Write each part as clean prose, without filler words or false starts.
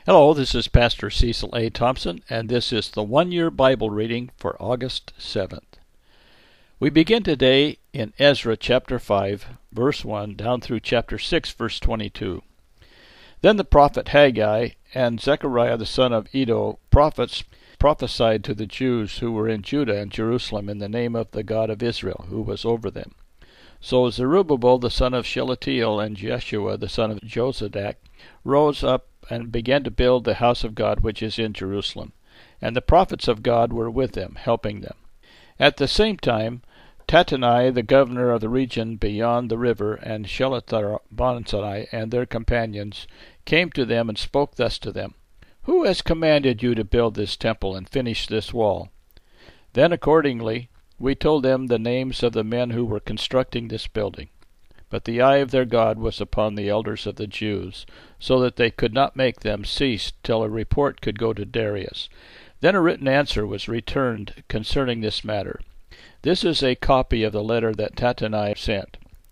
Hello, this is Pastor Cecil A. Thompson, and this is the one-year Bible reading for August 7th. We begin today in Ezra chapter 5, verse 1, down through chapter 6, verse 22. Then the prophet Haggai and Zechariah the son of Iddo, prophets, prophesied to the Jews who were in Judah and Jerusalem in the name of the God of Israel, who was over them. So Zerubbabel the son of Shealtiel and Jeshua the son of Jozadak rose up and began to build the house of God which is in Jerusalem. And the prophets of God were with them, helping them. At the same time, Tattenai, the governor of the region beyond the river, and Shelathar-Bonzai and their companions came to them and spoke thus to them, Who has commanded you to build this temple and finish this wall? Then accordingly we told them the names of the men who were constructing this building. But the eye of their God was upon the elders of the Jews, so that they could not make them cease till a report could go to Darius. Then a written answer was returned concerning this matter. This is a copy of the letter that Tattenai sent.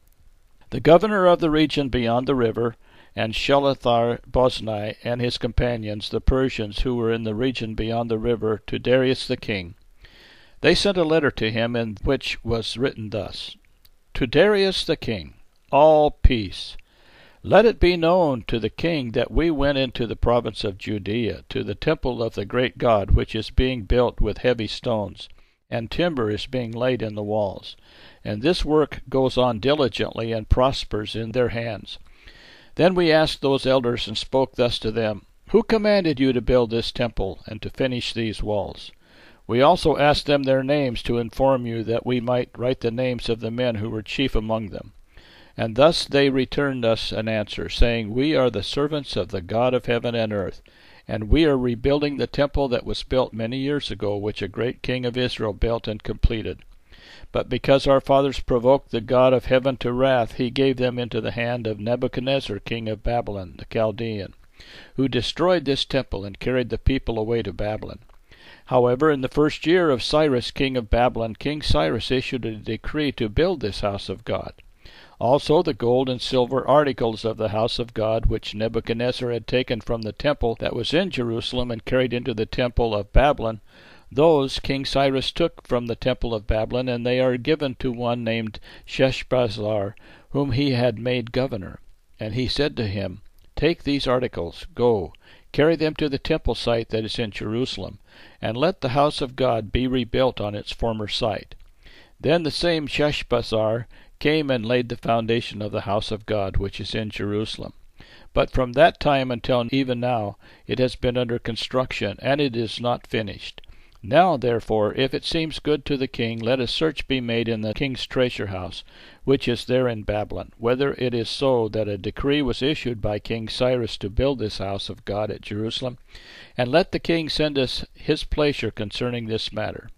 The governor of the region beyond the river, and Shelathar-Boznai and his companions, the Persians who were in the region beyond the river, to Darius the king. They sent a letter to him in which was written thus, To Darius the king, all peace. Let it be known to the king that we went into the province of Judea, to the temple of the great God, which is being built with heavy stones, and timber is being laid in the walls. And this work goes on diligently and prospers in their hands. Then we asked those elders and spoke thus to them, Who commanded you to build this temple and to finish these walls? We also asked them their names to inform you that we might write the names of the men who were chief among them. And thus they returned us an answer, saying, We are the servants of the God of heaven and earth, and we are rebuilding the temple that was built many years ago, which a great king of Israel built and completed. But because our fathers provoked the God of heaven to wrath, he gave them into the hand of Nebuchadnezzar, king of Babylon, the Chaldean, who destroyed this temple and carried the people away to Babylon. However, in the first year of Cyrus, king of Babylon, King Cyrus issued a decree to build this house of God. Also the gold and silver articles of the house of God, which Nebuchadnezzar had taken from the temple that was in Jerusalem and carried into the temple of Babylon, those King Cyrus took from the temple of Babylon, and they are given to one named Sheshbazzar, whom he had made governor. And he said to him, Take these articles, go, carry them to the temple site that is in Jerusalem, and let the house of God be rebuilt on its former site. Then the same Sheshbazzar came and laid the foundation of the house of God, which is in Jerusalem. But from that time until even now it has been under construction, and it is not finished. Now, therefore, if it seems good to the king, let a search be made in the king's treasure house, which is there in Babylon, whether it is so that a decree was issued by King Cyrus to build this house of God at Jerusalem, and let the king send us his pleasure concerning this matter.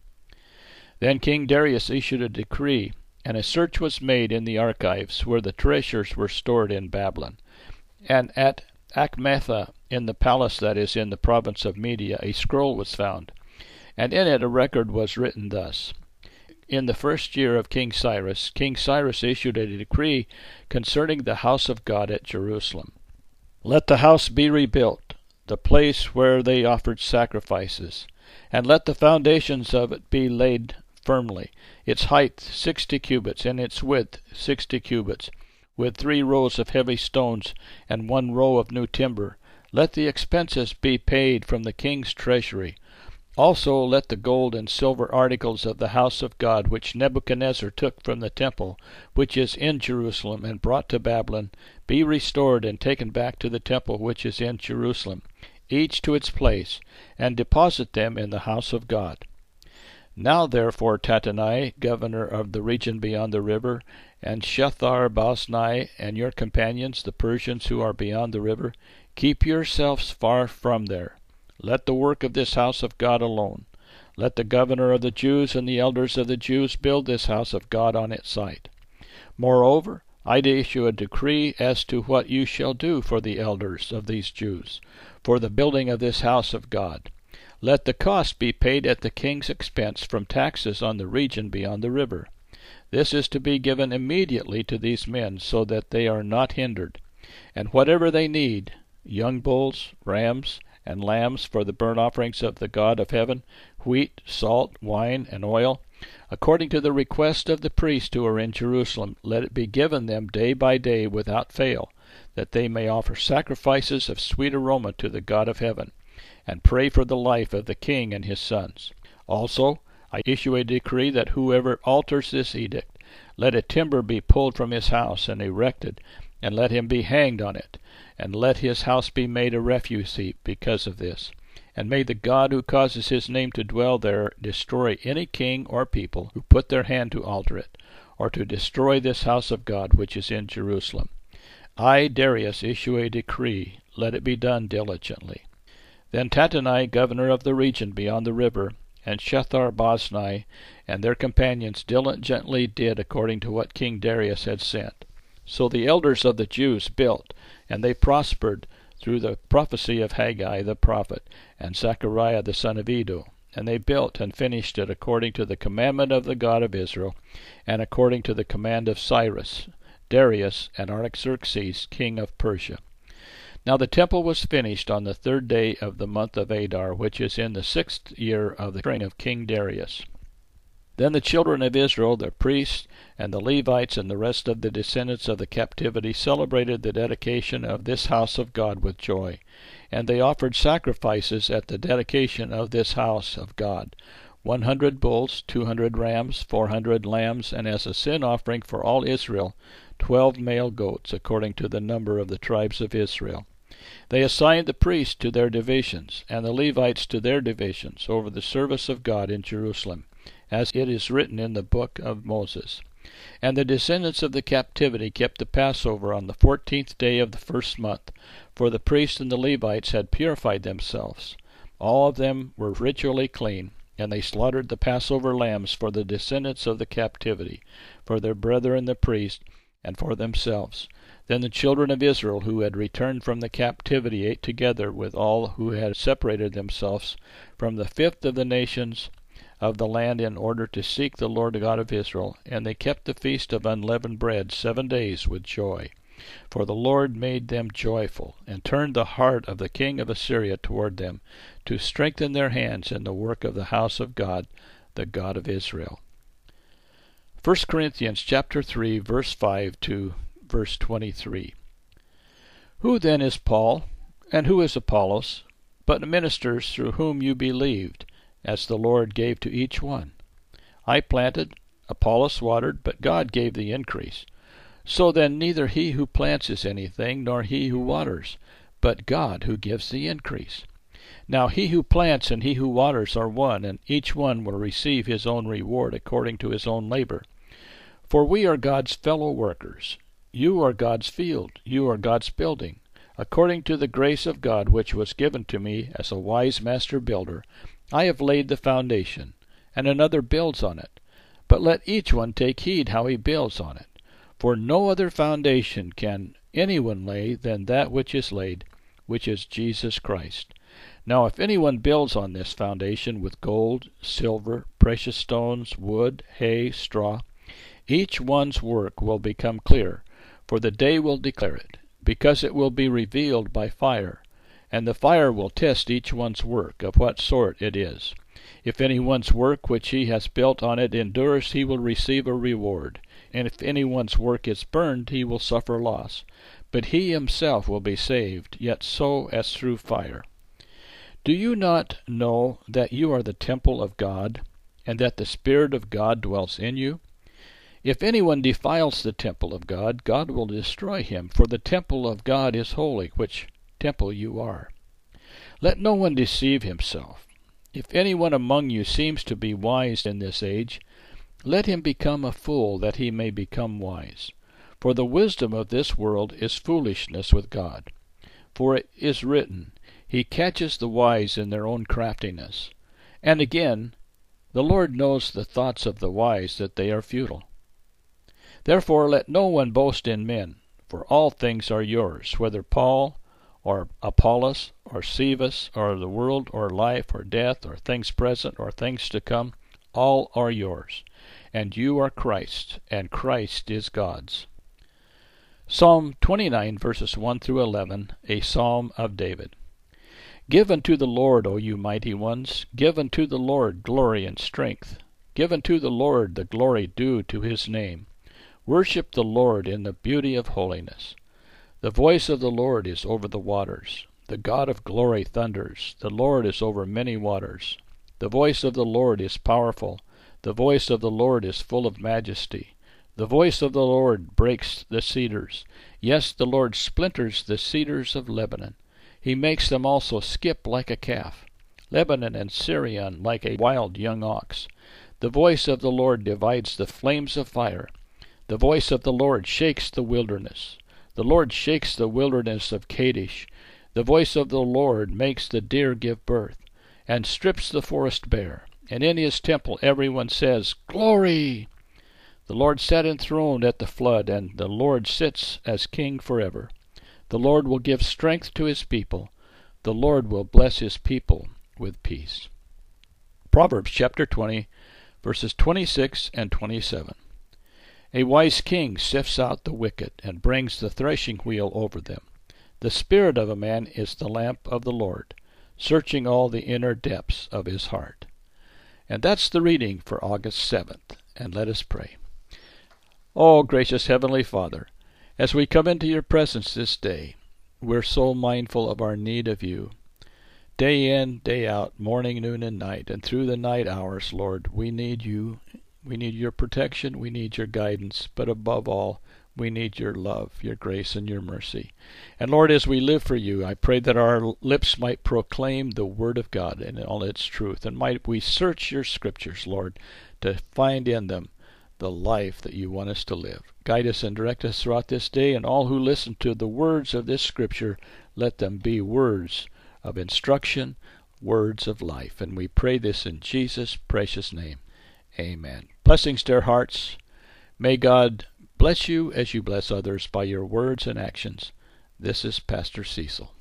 Then King Darius issued a decree, and a search was made in the archives where the treasures were stored in Babylon. And at Achmetha, in the palace that is in the province of Media, a scroll was found, and in it a record was written thus. In the first year of King Cyrus issued a decree concerning the house of God at Jerusalem. Let the house be rebuilt, the place where they offered sacrifices, and let the foundations of it be laid firmly, its height 60 cubits, and its width 60 cubits, with 3 rows of heavy stones and 1 row of new timber. Let the expenses be paid from the king's treasury. Also let the gold and silver articles of the house of God, which Nebuchadnezzar took from the temple, which is in Jerusalem, and brought to Babylon, be restored and taken back to the temple which is in Jerusalem, each to its place, and deposit them in the house of God. Now therefore, Tattenai, governor of the region beyond the river, and Shethar-Boznai, and your companions, the Persians who are beyond the river, keep yourselves far from there. Let the work of this house of God alone. Let the governor of the Jews and the elders of the Jews build this house of God on its site. Moreover, I issue a decree as to what you shall do for the elders of these Jews, for the building of this house of God. Let the cost be paid at the king's expense from taxes on the region beyond the river. This is to be given immediately to these men, so that they are not hindered. And whatever they need, young bulls, rams, and lambs for the burnt offerings of the God of heaven, wheat, salt, wine, and oil, according to the request of the priests who are in Jerusalem, let it be given them day by day without fail, that they may offer sacrifices of sweet aroma to the God of heaven, and pray for the life of the king and his sons. Also, I issue a decree that whoever alters this edict, let a timber be pulled from his house and erected, and let him be hanged on it, and let his house be made a refuse heap because of this. And may the God who causes his name to dwell there destroy any king or people who put their hand to alter it, or to destroy this house of God which is in Jerusalem. I, Darius, issue a decree, let it be done diligently. Then Tattenai, governor of the region beyond the river, and Shethar-Boznai and their companions diligently did according to what King Darius had sent. So the elders of the Jews built, and they prospered through the prophecy of Haggai the prophet, and Zechariah the son of Iddo. And they built and finished it according to the commandment of the God of Israel, and according to the command of Cyrus, Darius, and Artaxerxes, king of Persia. Now the temple was finished on the 3rd day of the month of Adar, which is in the 6th year of the reign of King Darius. Then the children of Israel, the priests, and the Levites, and the rest of the descendants of the captivity celebrated the dedication of this house of God with joy. And they offered sacrifices at the dedication of this house of God, 100 bulls, 200 rams, 400 lambs, and as a sin offering for all Israel, 12 male goats, according to the number of the tribes of Israel. They assigned the priests to their divisions, and the Levites to their divisions, over the service of God in Jerusalem, as it is written in the book of Moses. And the descendants of the captivity kept the Passover on the 14th day of the 1st month, for the priests and the Levites had purified themselves. All of them were ritually clean, and they slaughtered the Passover lambs for the descendants of the captivity, for their brethren the priests, and for themselves. Then the children of Israel who had returned from the captivity ate together with all who had separated themselves from the fifth of the nations of the land in order to seek the Lord God of Israel, and they kept the feast of unleavened bread 7 days with joy. For the Lord made them joyful, and turned the heart of the king of Assyria toward them, to strengthen their hands in the work of the house of God, the God of Israel. 1 Corinthians chapter 3, verse 5 to verse 23. Who then is Paul, and who is Apollos, but ministers through whom you believed, as the Lord gave to each one? I planted, Apollos watered, but God gave the increase. So then neither he who plants is anything, nor he who waters, but God who gives the increase. Now he who plants and he who waters are one, and each one will receive his own reward according to his own labor. For we are God's fellow workers. You are God's field, you are God's building. According to the grace of God which was given to me as a wise master builder, I have laid the foundation, and another builds on it. But let each one take heed how he builds on it. For no other foundation can anyone lay than that which is laid, which is Jesus Christ. Now if anyone builds on this foundation with gold, silver, precious stones, wood, hay, straw, each one's work will become clear, for the day will declare it, because it will be revealed by fire, and the fire will test each one's work, of what sort it is. If anyone's work which he has built on it endures, he will receive a reward, and if anyone's work is burned, he will suffer loss. But he himself will be saved, yet so as through fire. Do you not know that you are the temple of God, and that the Spirit of God dwells in you? If anyone defiles the temple of God, God will destroy him, for the temple of God is holy, which temple you are. Let no one deceive himself. If anyone among you seems to be wise in this age, let him become a fool, that he may become wise. For the wisdom of this world is foolishness with God. For it is written, He catches the wise in their own craftiness. And again, the Lord knows the thoughts of the wise, that they are futile. Therefore let no one boast in men, for all things are yours, whether Paul, or Apollos, or Cephas, or the world, or life, or death, or things present, or things to come, all are yours, and you are Christ's, and Christ is God's. Psalm 29, verses 1 through 11, a psalm of David. Give unto the Lord, O you mighty ones, give unto the Lord glory and strength. Give unto the Lord the glory due to his name. Worship the Lord in the beauty of holiness. The voice of the Lord is over the waters. The God of glory thunders. The Lord is over many waters. The voice of the Lord is powerful. The voice of the Lord is full of majesty. The voice of the Lord breaks the cedars. Yes, the Lord splinters the cedars of Lebanon. He makes them also skip like a calf, Lebanon and Syrian like a wild young ox. The voice of the Lord divides the flames of fire. The voice of the Lord shakes the wilderness. The Lord shakes the wilderness of Kadesh. The voice of the Lord makes the deer give birth, and strips the forest bare. And in his temple everyone says, Glory! The Lord sat enthroned at the flood, and the Lord sits as king forever. The Lord will give strength to his people. The Lord will bless his people with peace. Proverbs chapter 20, verses 26 and 27. A wise king sifts out the wicked, and brings the threshing wheel over them. The spirit of a man is the lamp of the Lord, searching all the inner depths of his heart. And that's the reading for August 7th. And let us pray. Oh, gracious Heavenly Father, as we come into your presence this day, we're so mindful of our need of you. Day in, day out, morning, noon, and night, and through the night hours, Lord, we need you. We need your protection, we need your guidance, but above all, we need your love, your grace, and your mercy. And Lord, as we live for you, I pray that our lips might proclaim the Word of God in all its truth, and might we search your Scriptures, Lord, to find in them the life that you want us to live. Guide us and direct us throughout this day, and all who listen to the words of this Scripture, let them be words of instruction, words of life. And we pray this in Jesus' precious name. Amen. Blessings, dear hearts. May God bless you as you bless others by your words and actions. This is Pastor Cecil.